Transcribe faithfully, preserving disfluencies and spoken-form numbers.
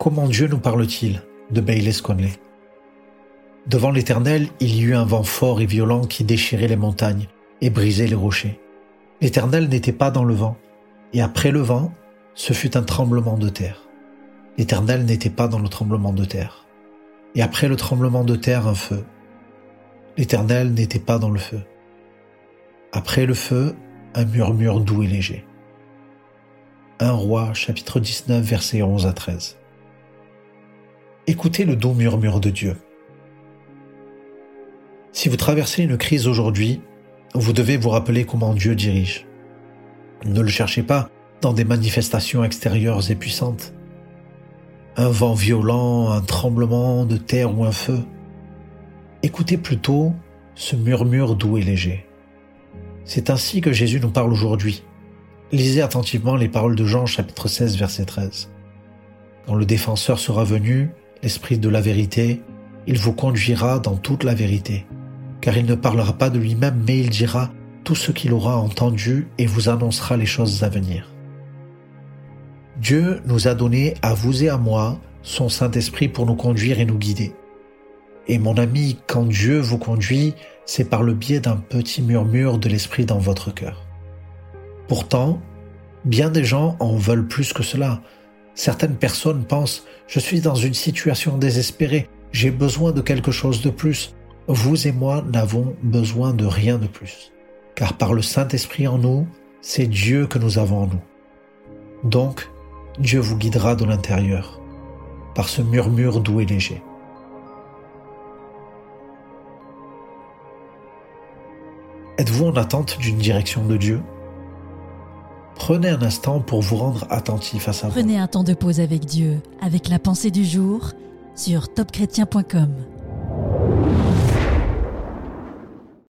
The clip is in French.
Comment Dieu nous parle-t-il ? De Baylis Conley. Devant l'Éternel, il y eut un vent fort et violent qui déchirait les montagnes et brisait les rochers. L'Éternel n'était pas dans le vent, et après le vent, ce fut un tremblement de terre. L'Éternel n'était pas dans le tremblement de terre, et après le tremblement de terre, un feu. L'Éternel n'était pas dans le feu. Après le feu, un murmure doux et léger. un Roi, chapitre dix-neuf, versets onze à treize. Écoutez le doux murmure de Dieu. Si vous traversez une crise aujourd'hui, vous devez vous rappeler comment Dieu dirige. Ne le cherchez pas dans des manifestations extérieures et puissantes. Un vent violent, un tremblement de terre ou un feu. Écoutez plutôt ce murmure doux et léger. C'est ainsi que Jésus nous parle aujourd'hui. Lisez attentivement les paroles de Jean chapitre seize verset treize. Quand le défenseur sera venu, l'Esprit de la vérité, il vous conduira dans toute la vérité, car il ne parlera pas de lui-même, mais il dira tout ce qu'il aura entendu et vous annoncera les choses à venir. Dieu nous a donné à vous et à moi son Saint-Esprit pour nous conduire et nous guider. Et mon ami, quand Dieu vous conduit, c'est par le biais d'un petit murmure de l'Esprit dans votre cœur. Pourtant, bien des gens en veulent plus que cela. Certaines personnes pensent « Je suis dans une situation désespérée, j'ai besoin de quelque chose de plus ». Vous et moi n'avons besoin de rien de plus. Car par le Saint-Esprit en nous, c'est Dieu que nous avons en nous. Donc, Dieu vous guidera de l'intérieur, par ce murmure doux et léger. Êtes-vous en attente d'une direction de Dieu ? Prenez un instant pour vous rendre attentif à sa voix. Prenez un temps de pause avec Dieu, avec la pensée du jour, sur top chrétien point com.